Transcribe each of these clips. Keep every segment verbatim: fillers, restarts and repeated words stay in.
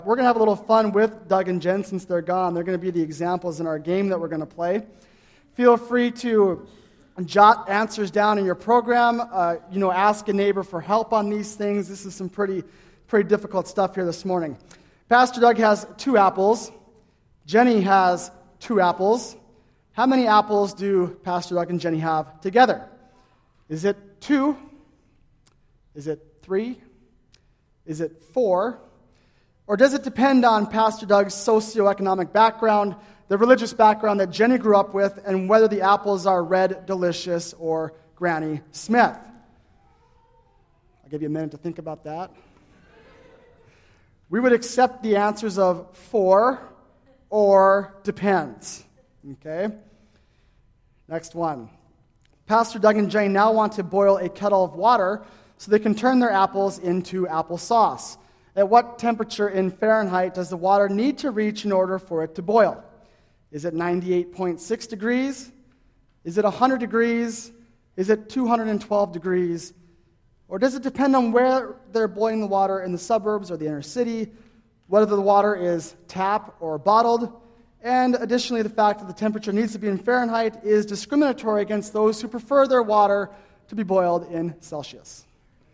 We're going to have a little fun with Doug and Jen since they're gone. They're going to be the examples in our game that we're going to play. Feel free to jot answers down in your program. Uh, you know, ask a neighbor for help on these things. This is some pretty, pretty difficult stuff here this morning. Pastor Doug has two apples. Jenny has two apples. How many apples do Pastor Doug and Jenny have together? Is it two? Is it three? Is it four? Or does it depend on Pastor Doug's socioeconomic background, the religious background that Jenny grew up with, and whether the apples are Red Delicious or Granny Smith? I'll give you a minute to think about that. We would accept the answers of four or depends. Okay? Next one. Pastor Doug and Jenny now want to boil a kettle of water so they can turn their apples into applesauce. At what temperature in Fahrenheit does the water need to reach in order for it to boil? Is it ninety-eight point six degrees? Is it one hundred degrees? Is it two hundred twelve degrees? Or does it depend on where they're boiling the water, in the suburbs or the inner city, whether the water is tap or bottled? And additionally, the fact that the temperature needs to be in Fahrenheit is discriminatory against those who prefer their water to be boiled in Celsius.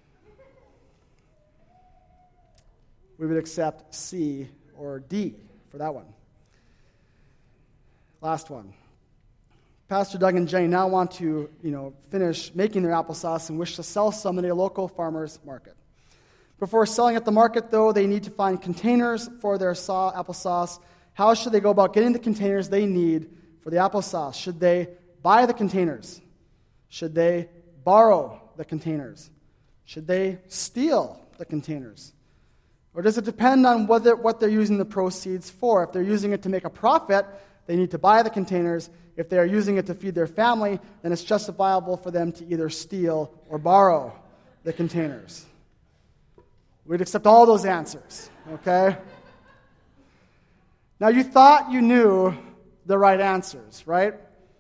We would accept C or D for that one. Last one. Pastor Doug and Jenny now want to, you know, finish making their applesauce and wish to sell some at a local farmer's market. Before selling at the market, though, they need to find containers for their saw applesauce. How should they go about getting the containers they need for the applesauce? Should they buy the containers? Should they borrow the containers? Should they steal the containers? Or does it depend on whether, what they're using the proceeds for? If they're using it to make a profit, they need to buy the containers. If they are using it to feed their family, then it's justifiable for them to either steal or borrow the containers. We'd accept all those answers, okay? Now, you thought you knew the right answers, right?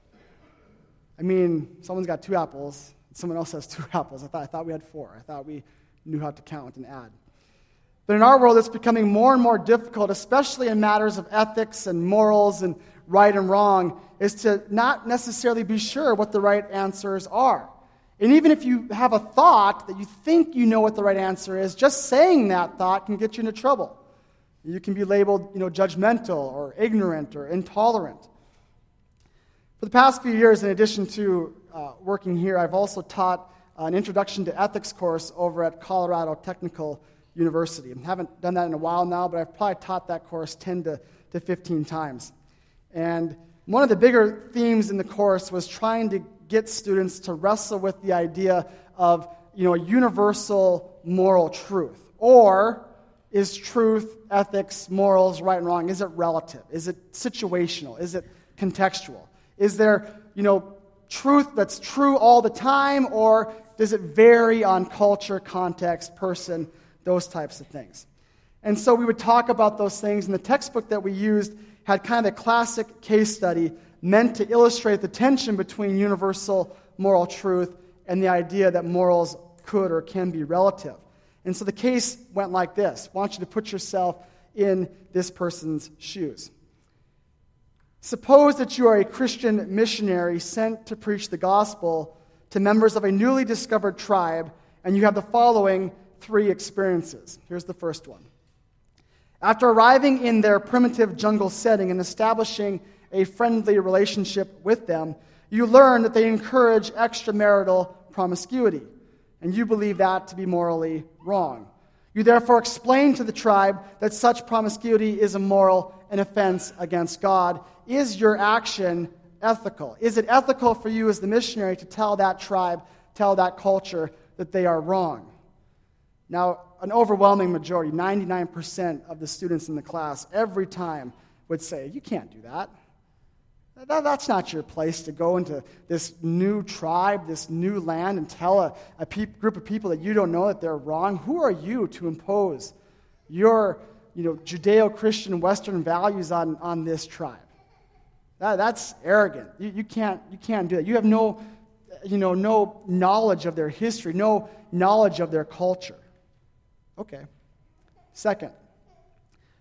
I mean, someone's got two apples, and someone else has two apples. I thought, I thought we had four. I thought we knew how to count and add. But in our world, it's becoming more and more difficult, especially in matters of ethics and morals and right and wrong, is to not necessarily be sure what the right answers are. And even if you have a thought that you think you know what the right answer is, just saying that thought can get you into trouble. You can be labeled, you know, judgmental or ignorant or intolerant. For the past few years, in addition to uh, working here, I've also taught an introduction to ethics course over at Colorado Technical University. I haven't done that in a while now, but I've probably taught that course ten to fifteen times. And one of the bigger themes in the course was trying to get students to wrestle with the idea of, you know, a universal moral truth. Or is truth, ethics, morals, right and wrong, is it relative? Is it situational? Is it contextual? Is there, you know, truth that's true all the time, or does it vary on culture, context, person, those types of things? And so we would talk about those things, and the textbook that we used had kind of a classic case study meant to illustrate the tension between universal moral truth and the idea that morals could or can be relative. And so the case went like this. I want you to put yourself in this person's shoes. Suppose that you are a Christian missionary sent to preach the gospel to members of a newly discovered tribe, and you have the following three experiences. Here's the first one. After arriving in their primitive jungle setting and establishing a friendly relationship with them, you learn that they encourage extramarital promiscuity, and you believe that to be morally wrong. You therefore explain to the tribe that such promiscuity is immoral, an offense against God. Is your action ethical? Is it ethical for you as the missionary to tell that tribe, tell that culture that they are wrong? Now, an overwhelming majority, ninety-nine percent of the students in the class, every time would say, you can't do that. That, that's not your place to go into this new tribe, this new land, and tell a, a pe- group of people that you don't know that they're wrong. Who are you to impose your, you know, Judeo-Christian Western values on, on this tribe? That, that's arrogant. You, you can't you can't do that. You have no, you know, no knowledge of their history, no knowledge of their culture. Okay. Second,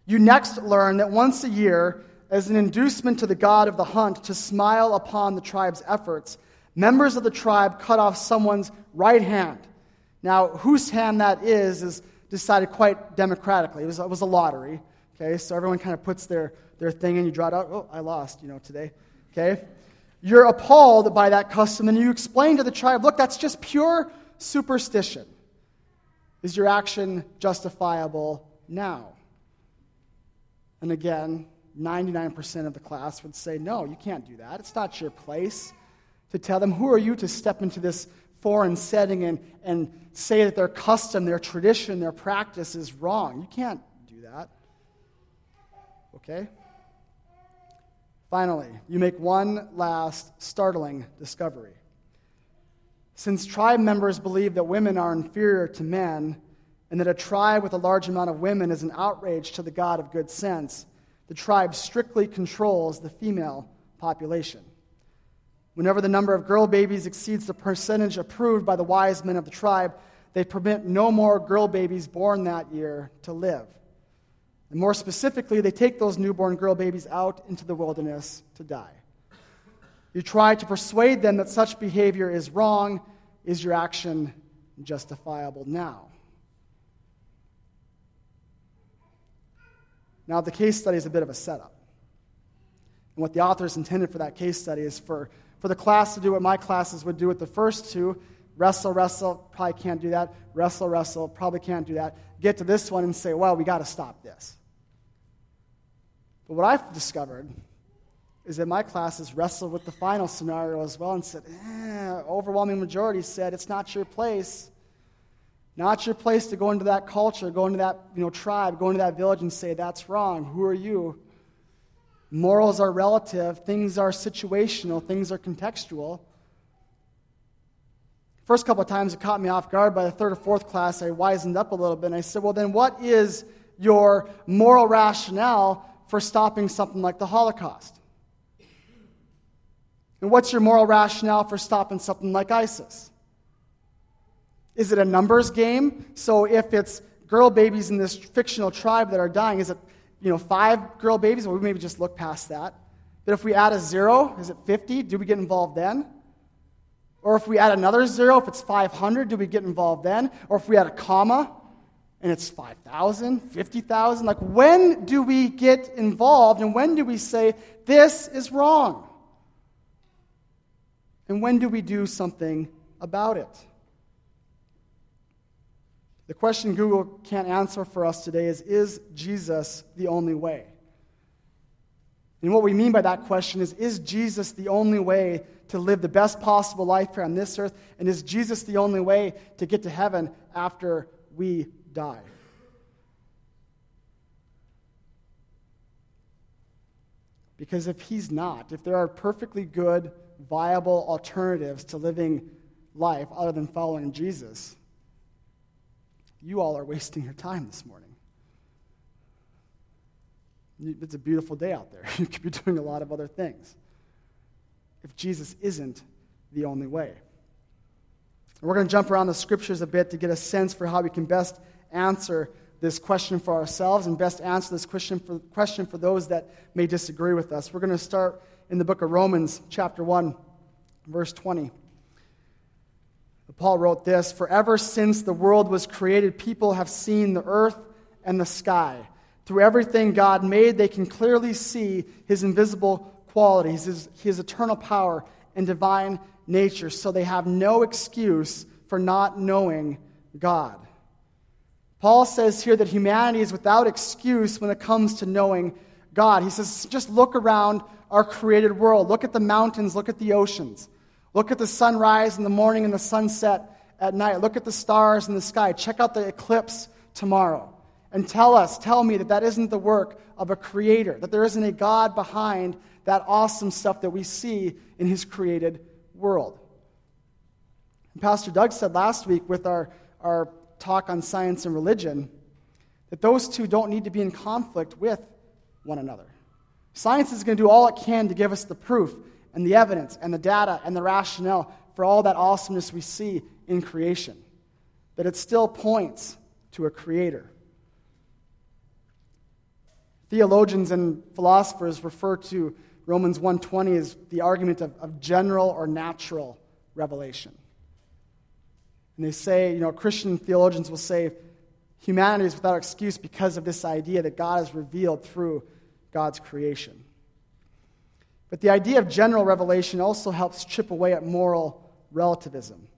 You next learn that once a year, as an inducement to the god of the hunt to smile upon the tribe's efforts, members of the tribe cut off someone's right hand. Now, whose hand that is is decided quite democratically. It was, it was a lottery. Okay, so everyone kind of puts their, their thing in. You draw it out. Oh, I lost, you know, today. Okay? You're appalled by that custom, and you explain to the tribe, look, that's just pure superstition. Is your action justifiable now? And again, ninety-nine percent of the class would say, no, you can't do that. It's not your place to tell them, who are you to step into this foreign setting and, and say that their custom, their tradition, their practice is wrong. You can't do that. Okay? Finally, you make one last startling discovery. Since tribe members believe that women are inferior to men, and that a tribe with a large amount of women is an outrage to the God of good sense, the tribe strictly controls the female population. Whenever the number of girl babies exceeds the percentage approved by the wise men of the tribe, they permit no more girl babies born that year to live. And more specifically, they take those newborn girl babies out into the wilderness to die. You try to persuade them that such behavior is wrong. Is your action justifiable now? Now, the case study is a bit of a setup. And what the authors intended for that case study is for, for the class to do what my classes would do with the first two. Wrestle, wrestle, probably can't do that. Wrestle, wrestle, probably can't do that. Get to this one and say, well, we got to stop this. But what I've discovered is that my classes wrestled with the final scenario as well and said, eh, overwhelming majority said it's not your place. Not your place to go into that culture, go into that you know, tribe, go into that village and say, that's wrong. Who are you? Morals are relative. Things are situational. Things are contextual. First couple of times it caught me off guard. By the third or fourth class, I wisened up a little bit, and I said, well, then what is your moral rationale for stopping something like the Holocaust? And what's your moral rationale for stopping something like ISIS? Is it a numbers game? So if it's girl babies in this fictional tribe that are dying, is it, you know, five girl babies? Well, we maybe just look past that. But if we add a zero, is it fifty? Do we get involved then? Or if we add another zero, if it's five hundred, do we get involved then? Or if we add a comma and it's five thousand, fifty thousand, like when do we get involved and when do we say this is wrong? And when do we do something about it? The question Google can't answer for us today is, is Jesus the only way? And what we mean by that question is, is Jesus the only way to live the best possible life here on this earth? And is Jesus the only way to get to heaven after we die? Because if he's not, if there are perfectly good, viable alternatives to living life other than following Jesus, you all are wasting your time this morning. It's a beautiful day out there. You could be doing a lot of other things if Jesus isn't the only way. And we're going to jump around the scriptures a bit to get a sense for how we can best answer this question for ourselves and best answer this question for, question for those that may disagree with us. We're going to start in the book of Romans, chapter one, verse twenty. Paul wrote this, "For ever since the world was created, people have seen the earth and the sky. Through everything God made, they can clearly see his invisible qualities, his, his eternal power and divine nature, so they have no excuse for not knowing God." Paul says here that humanity is without excuse when it comes to knowing God. He says, just look around our created world. Look at the mountains, look at the oceans. Look at the sunrise in the morning and the sunset at night. Look at the stars in the sky. Check out the eclipse tomorrow. And tell us, tell me that that isn't the work of a creator, that there isn't a God behind that awesome stuff that we see in his created world. And Pastor Doug said last week with our, our talk on science and religion that those two don't need to be in conflict with one another. Science is going to do all it can to give us the proof and the evidence and the data and the rationale for all that awesomeness we see in creation. But it still points to a creator. Theologians and philosophers refer to Romans one twenty as the argument of, of general or natural revelation. And they say, you know, Christian theologians will say humanity is without excuse because of this idea that God is revealed through God's creation. But the idea of general revelation also helps chip away at moral relativism.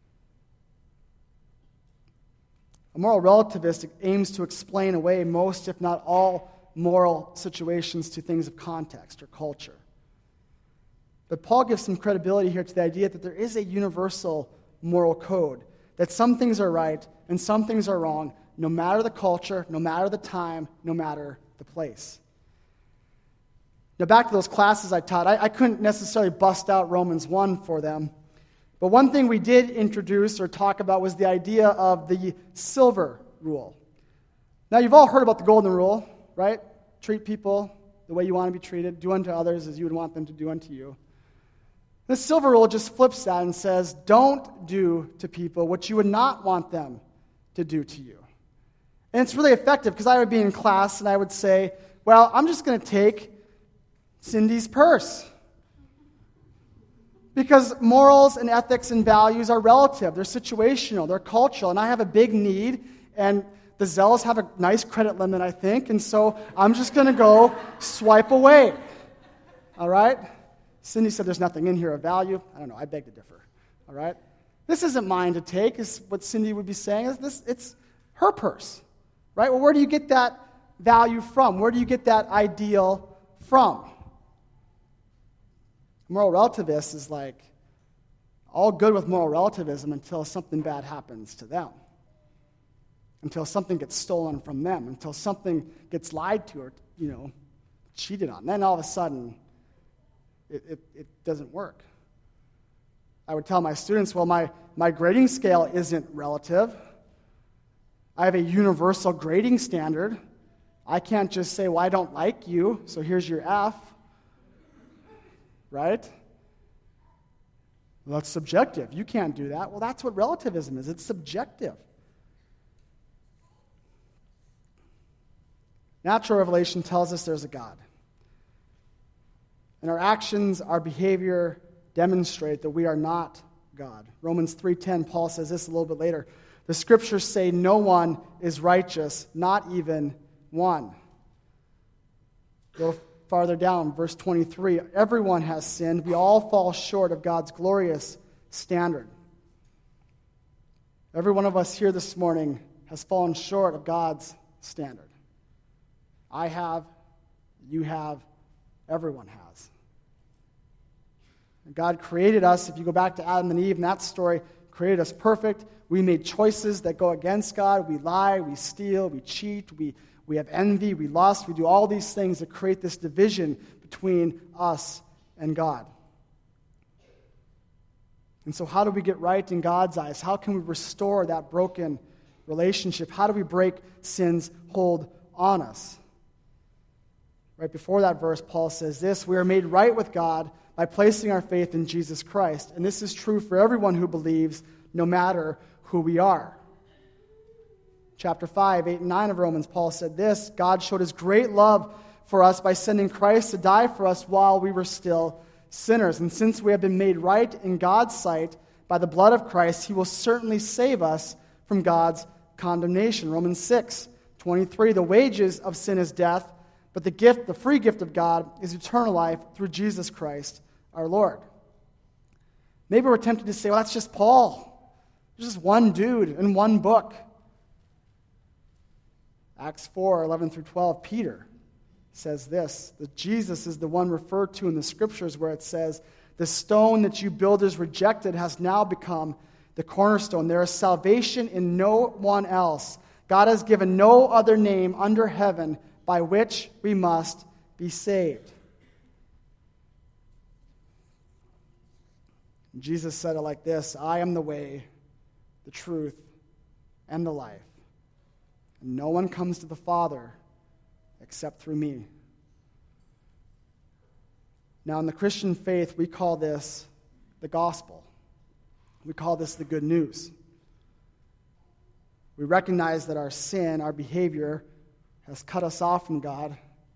A moral relativist aims to explain away most, if not all, moral situations to things of context or culture. But Paul gives some credibility here to the idea that there is a universal moral code, that some things are right and some things are wrong, no matter the culture, no matter the time, no matter the place. Now, back to those classes I taught, I, I couldn't necessarily bust out Romans one for them. But one thing we did introduce or talk about was the idea of the silver rule. Now, you've all heard about the golden rule, right? Treat people the way you want to be treated. Do unto others as you would want them to do unto you. The silver rule just flips that and says, don't do to people what you would not want them to do to you. And it's really effective because I would be in class and I would say, well, I'm just going to take Cindy's purse. Because morals and ethics and values are relative. They're situational. They're cultural. And I have a big need, and the Zells have a nice credit limit, I think, and so I'm just going to go swipe away. All right? Cindy said there's nothing in here of value. I don't know. I beg to differ. All right? This isn't mine to take, is what Cindy would be saying. It's, this, it's her purse. Right? Well, where do you get that value from? Where do you get that ideal from? Moral relativist is like all good with moral relativism until something bad happens to them, until something gets stolen from them, until something gets lied to or, you know, cheated on. Then all of a sudden, it, it, it doesn't work. I would tell my students, well, my, my grading scale isn't relative. I have a universal grading standard. I can't just say, well, I don't like you, so here's your F. Right? Well, that's subjective. You can't do that. Well, that's what relativism is. It's subjective. Natural revelation tells us there's a God. And our actions, our behavior demonstrate that we are not God. Romans three ten, Paul says this a little bit later. The scriptures say no one is righteous, not even one. Go farther down, verse twenty-three, everyone has sinned. We all fall short of God's glorious standard. Every one of us here this morning has fallen short of God's standard. I have, you have, everyone has. And God created us, if you go back to Adam and Eve in that story, created us perfect. We made choices that go against God. We lie, we steal, we cheat, we We have envy, we lust, we do all these things that create this division between us and God. And so how do we get right in God's eyes? How can we restore that broken relationship? How do we break sin's hold on us? Right before that verse, Paul says this, we are made right with God by placing our faith in Jesus Christ. And this is true for everyone who believes, no matter who we are. Chapter five, eight, and nine of Romans, Paul said this, God showed his great love for us by sending Christ to die for us while we were still sinners. And since we have been made right in God's sight by the blood of Christ, he will certainly save us from God's condemnation. Romans six, twenty-three, the wages of sin is death, but the gift, the free gift of God is eternal life through Jesus Christ our Lord. Maybe we're tempted to say, well, that's just Paul. There's just one dude in one book. Acts four, eleven through twelve, Peter says this, that Jesus is the one referred to in the scriptures where it says, the stone that you builders rejected has now become the cornerstone. There is salvation in no one else. God has given no other name under heaven by which we must be saved. Jesus said it like this, I am the way, the truth, and the life. And no one comes to the Father except through me. Now, in the Christian faith, we call this the gospel. We call this the good news. We recognize that our sin, our behavior, has cut us off from God,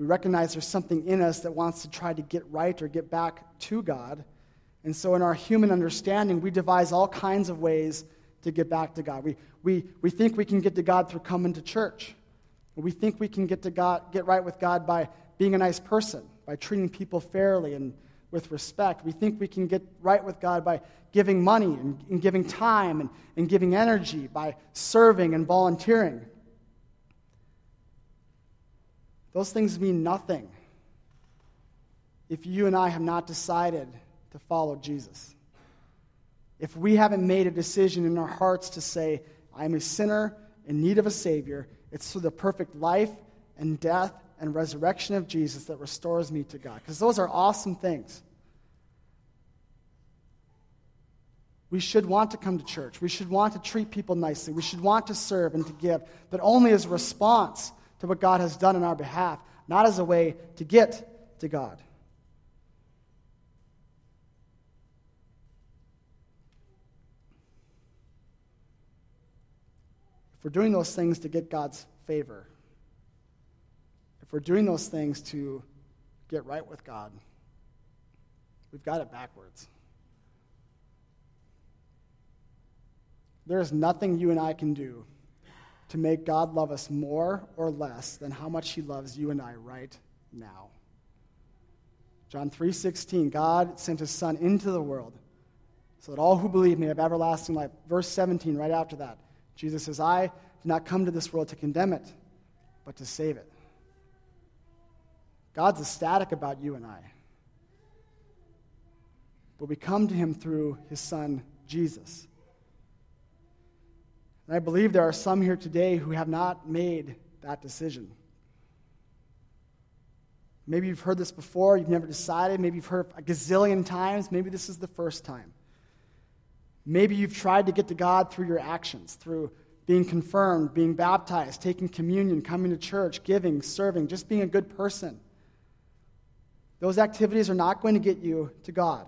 We recognize there's something in us that wants to try to get right or get back to God. And so in our human understanding, we devise all kinds of ways to get back to God. We, we, we think we can get to God through coming to church. We think we can get to God, get right with God by being a nice person, by treating people fairly and with respect. We think we can get right with God by giving money and, and giving time and, and giving energy, by serving and volunteering. Those things mean nothing if you and I have not decided to follow Jesus. If we haven't made a decision in our hearts to say, I'm a sinner in need of a Savior, it's through the perfect life and death and resurrection of Jesus that restores me to God. Because those are awesome things. We should want to come to church. We should want to treat people nicely. We should want to serve and to give, but only as a response to what God has done on our behalf, not as a way to get to God. If we're doing those things to get God's favor, if we're doing those things to get right with God, we've got it backwards. There is nothing you and I can do to make God love us more or less than how much he loves you and I right now. John three sixteen, God sent his Son into the world so that all who believe may have everlasting life. Verse seventeen, right after that, Jesus says, I did not come to this world to condemn it, but to save it. God's ecstatic about you and I. But we come to him through his Son, Jesus. And I believe there are some here today who have not made that decision. Maybe you've heard this before, you've never decided, maybe you've heard it a gazillion times, maybe this is the first time. Maybe you've tried to get to God through your actions, through being confirmed, being baptized, taking communion, coming to church, giving, serving, just being a good person. Those activities are not going to get you to God.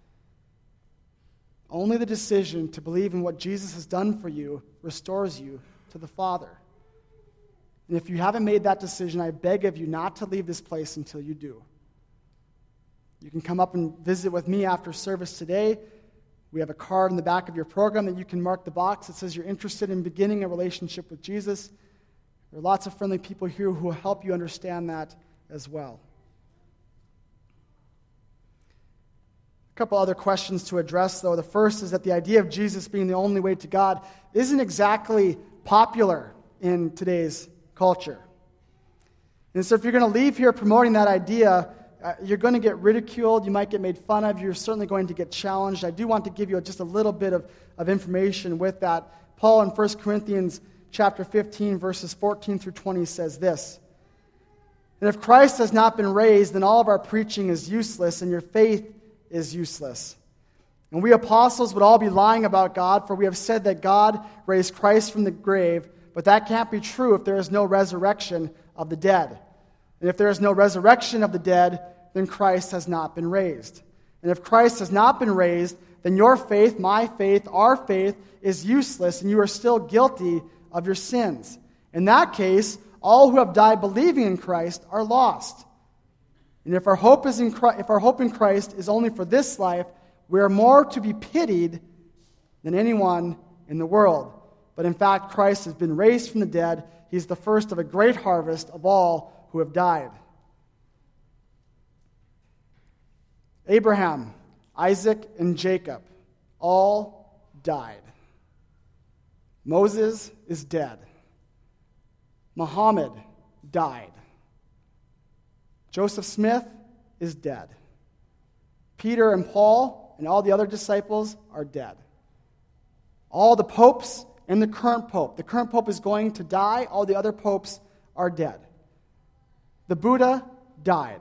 Only the decision to believe in what Jesus has done for you restores you to the Father. And if you haven't made that decision, I beg of you not to leave this place until you do. You can come up and visit with me after service today. We have a card in the back of your program that you can mark the box that says you're interested in beginning a relationship with Jesus. There are lots of friendly people here who will help you understand that as well. A couple other questions to address, though. The first is that the idea of Jesus being the only way to God isn't exactly popular in today's culture. And so if you're going to leave here promoting that idea, uh, you're going to get ridiculed, you might get made fun of, you're certainly going to get challenged. I do want to give you just a little bit of, of information with that. Paul in First Corinthians chapter fifteen, verses fourteen through twenty says this, and if Christ has not been raised, then all of our preaching is useless, and your faith is useless. And we apostles would all be lying about God, for we have said that God raised Christ from the grave, but that can't be true if there is no resurrection of the dead. And if there is no resurrection of the dead, then Christ has not been raised. And if Christ has not been raised, then your faith, my faith, our faith is useless, and you are still guilty of your sins. In that case, all who have died believing in Christ are lost. And if our hope is in Christ, if our hope in Christ is only for this life, we are more to be pitied than anyone in the world. But in fact, Christ has been raised from the dead. He's the first of a great harvest of all who have died. Abraham, Isaac, and Jacob all died. Moses is dead. Muhammad died. Joseph Smith is dead. Peter and Paul and all the other disciples are dead. All the popes and the current pope. The current pope is going to die. All the other popes are dead. The Buddha died.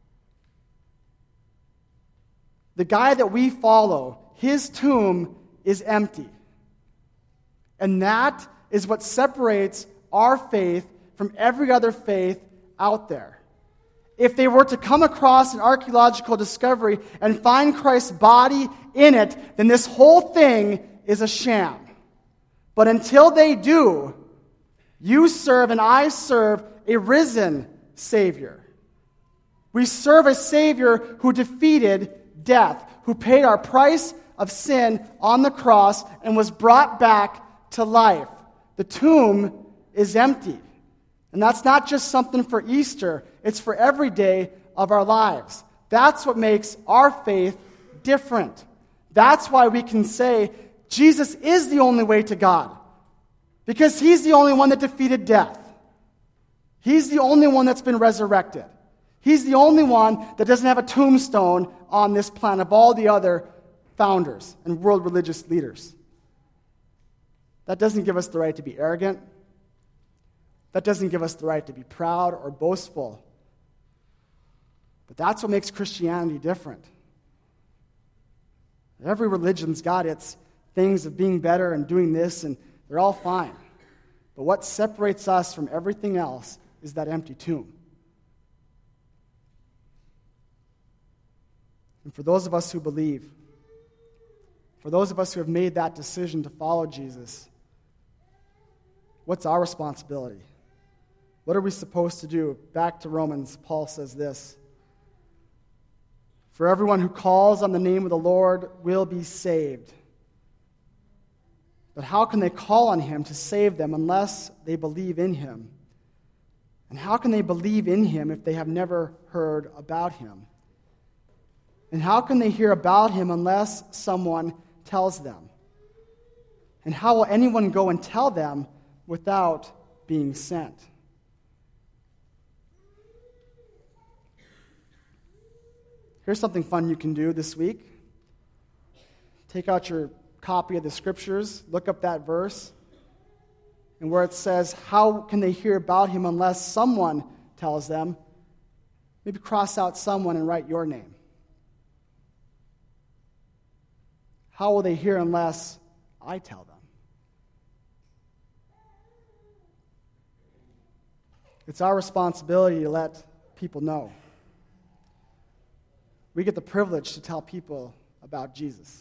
The guy that we follow, his tomb is empty. And that is what separates our faith from every other faith out there. If they were to come across an archaeological discovery and find Christ's body in it, then this whole thing is a sham. But until they do, you serve and I serve a risen Savior. We serve a Savior who defeated death, who paid our price of sin on the cross and was brought back to life. The tomb is empty. And that's not just something for Easter. It's for every day of our lives. That's what makes our faith different. That's why we can say Jesus is the only way to God. Because he's the only one that defeated death. He's the only one that's been resurrected. He's the only one that doesn't have a tombstone on this planet of all the other founders and world religious leaders. That doesn't give us the right to be arrogant. That doesn't give us the right to be proud or boastful. But that's what makes Christianity different. Every religion's got its things of being better and doing this, and they're all fine. But what separates us from everything else is that empty tomb. And for those of us who believe, for those of us who have made that decision to follow Jesus, what's our responsibility? What are we supposed to do? Back to Romans, Paul says this: "For everyone who calls on the name of the Lord will be saved. But how can they call on him to save them unless they believe in him? And how can they believe in him if they have never heard about him? And how can they hear about him unless someone tells them? And how will anyone go and tell them without being sent?" Here's something fun you can do this week. Take out your copy of the scriptures, look up that verse, and where it says, how can they hear about him unless someone tells them? Maybe cross out someone and write your name. How will they hear unless I tell them? It's our responsibility to let people know. We get the privilege to tell people about Jesus.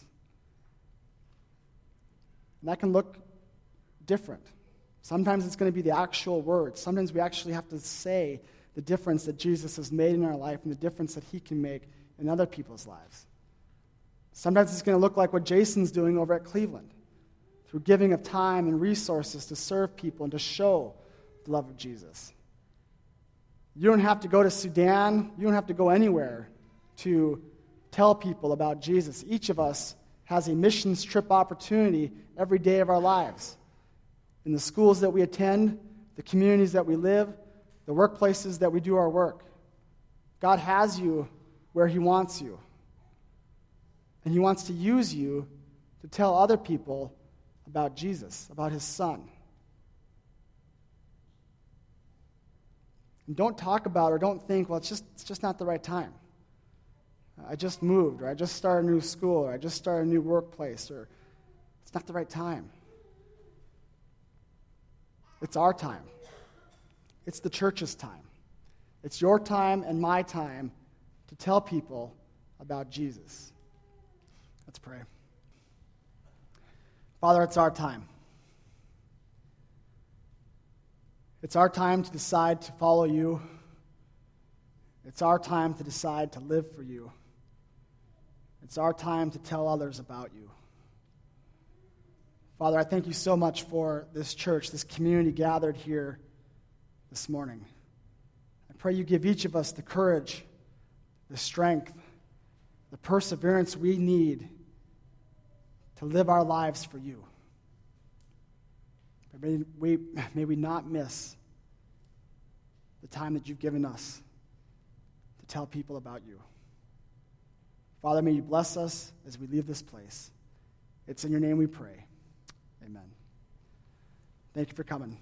And that can look different. Sometimes it's going to be the actual words. Sometimes we actually have to say the difference that Jesus has made in our life and the difference that he can make in other people's lives. Sometimes it's going to look like what Jason's doing over at Cleveland, through giving of time and resources to serve people and to show the love of Jesus. You don't have to go to Sudan. You don't have to go anywhere to tell people about Jesus. Each of us has a missions trip opportunity every day of our lives. In the schools that we attend, the communities that we live, the workplaces that we do our work. God has you where he wants you. And he wants to use you to tell other people about Jesus, about his son. And don't talk about or don't think, well, it's just, it's just not the right time. I just moved, or I just started a new school, or I just started a new workplace, or it's not the right time. It's our time. It's the church's time. It's your time and my time to tell people about Jesus. Let's pray. Father, it's our time. It's our time to decide to follow you. It's our time to decide to live for you. It's our time to tell others about you. Father, I thank you so much for this church, this community gathered here this morning. I pray you give each of us the courage, the strength, the perseverance we need to live our lives for you. May we, may we not miss the time that you've given us to tell people about you. Father, may you bless us as we leave this place. It's in your name we pray. Amen. Thank you for coming.